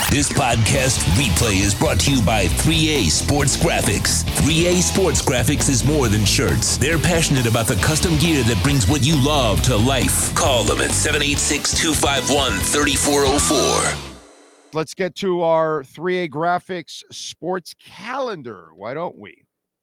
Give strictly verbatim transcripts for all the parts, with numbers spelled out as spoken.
This podcast replay is brought to you by three A Sports Graphics. three A Sports Graphics is more than shirts. They're passionate about the custom gear that brings what you love to life. Call them at seven eight six, two five one, three four zero four. Let's get to our three A Graphics sports calendar. Why don't we?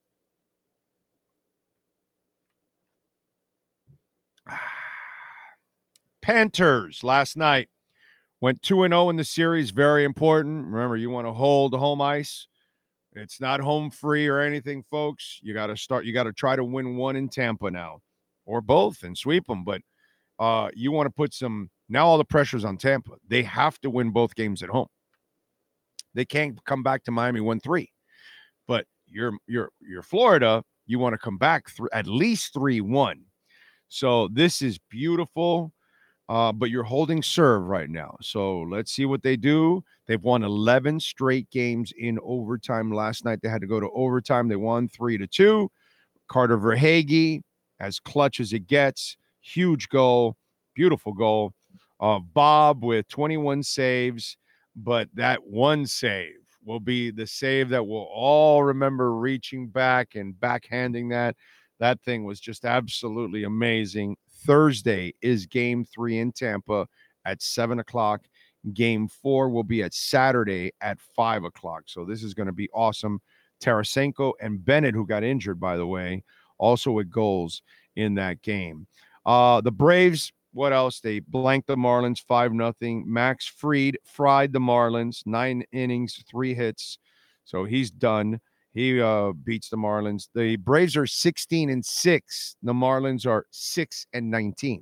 Panthers last night went two and oh in the series. Very important. Remember, you want to hold the home ice. It's not home free or anything, folks. You got to start. You got to try to win one in Tampa now, or both, and sweep them. But uh, you want to put some. Now all the pressure's on Tampa. They have to win both games at home. They can't come back to Miami one three. But you're you're you're Florida. You want to come back th- at least three one. So this is beautiful. Uh, but you're holding serve right now. So let's see what they do. They've won eleven straight games in overtime. Last night they had to go to overtime. They won three to two. Carter Verhaeghe, as clutch as it gets. Huge goal. Beautiful goal. Uh, Bob with twenty-one saves. But that one save will be the save that we'll all remember, reaching back and backhanding that. That thing was just absolutely amazing. Thursday is game three in Tampa at seven o'clock. Game four will be at Saturday at five o'clock. So this is going to be awesome. Tarasenko and Bennett, who got injured, by the way, also with goals in that game. Uh, the Braves, what else? They blanked the Marlins five nothing. Max Fried fried the Marlins, nine innings, three hits. So he's done. He uh, beats the Marlins. The Braves are sixteen and six. The Marlins are six and nineteen.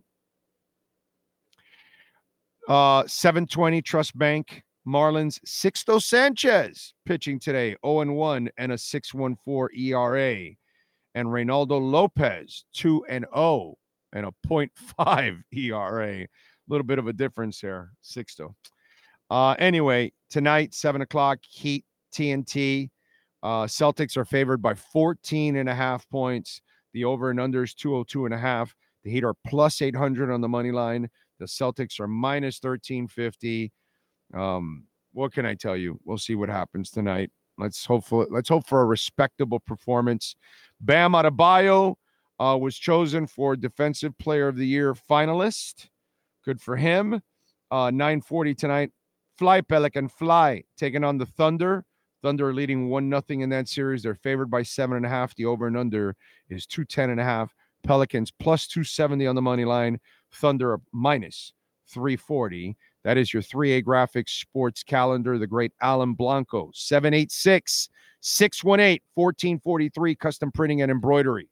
Uh, seven twenty Trust Bank. Marlins, Sixto Sanchez pitching today, oh and one and a six point one four E R A. And Reynaldo Lopez, two and oh and a point five E R A. A little bit of a difference there, Sixto. Uh, anyway, tonight, seven o'clock, Heat, T N T. Uh, Celtics are favored by fourteen and a half points. The over and under is two oh two and a half. The Heat are plus eight hundred on the money line. The Celtics are minus thirteen fifty. Um, what can I tell you? We'll see what happens tonight. Let's hope for, let's hope for a respectable performance. Bam Adebayo uh, was chosen for Defensive Player of the Year finalist. Good for him. Uh, nine forty tonight. Fly, Pelican, fly. Taking on the Thunder. Thunder are leading one nothing in that series. They're favored by seven and a half. The over and under is two ten and a half. Pelicans plus two seventy on the money line. Thunder minus three forty. That is your three A Graphics sports calendar. The great Alan Blanco, seven eight six, six one eight, one four four three, custom printing and embroidery.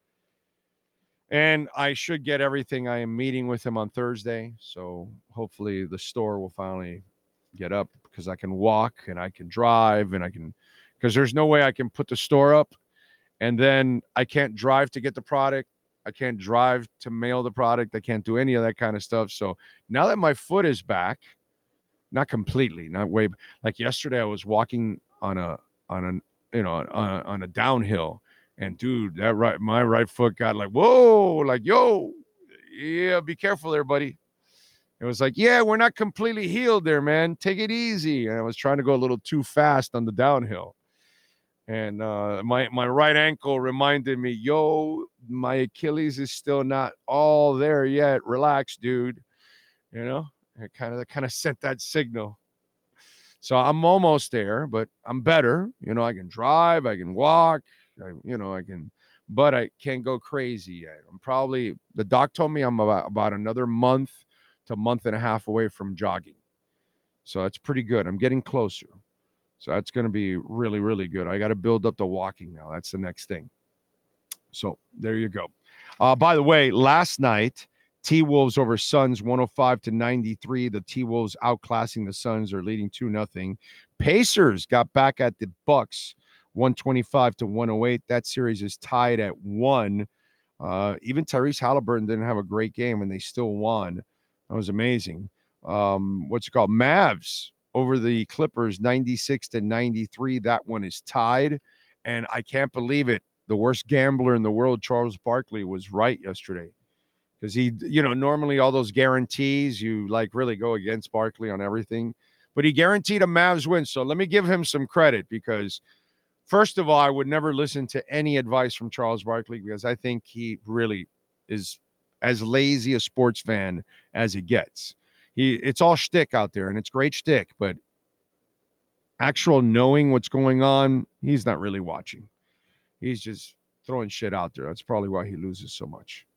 And I should get everything. I am meeting with him on Thursday. So hopefully the store will finally get up, because I can walk and I can drive and I can, because there's no way I can put the store up and then I can't drive to get the product. I can't drive to mail the product. I can't do any of that kind of stuff. So now that my foot is back, not completely, not way, like yesterday I was walking on a, on a, you know, on a, on a downhill, and dude, that right, my right foot got like, whoa, like, yo, yeah, be careful there, buddy. It was like, yeah, we're not completely healed there, man. Take it easy. And I was trying to go a little too fast on the downhill. And uh, my, my right ankle reminded me, yo, my Achilles is still not all there yet. Relax, dude. You know, it kind of kind of sent that signal. So I'm almost there, but I'm better. You know, I can drive, I can walk, I, you know, I can, but I can't go crazy yet. I'm probably, the doc told me I'm about, about another month to a month and a half away from jogging. So that's pretty good. I'm getting closer. So that's going to be really, really good. I got to build up the walking now. That's the next thing. So there you go. Uh, by the way, last night, T-Wolves over Suns, one oh five to ninety-three. The T-Wolves outclassing the Suns, are leading two nothing. Pacers got back at the Bucks, one twenty-five to one oh eight. That series is tied at one. Uh, even Tyrese Halliburton didn't have a great game, and they still won. That was amazing. Um, what's it called? Mavs over the Clippers, ninety-six to ninety-three. That one is tied. And I can't believe it. The worst gambler in the world, Charles Barkley, was right yesterday. Because he, you know, normally all those guarantees, you like really go against Barkley on everything. but he guaranteed a Mavs win. So let me give him some credit because, first of all, I would never listen to any advice from Charles Barkley because I think he really is as lazy a sports fan as it gets. He it's all shtick out there, and it's great shtick, but actual knowing what's going on, he's not really watching. He's just throwing shit out there. That's probably why he loses so much.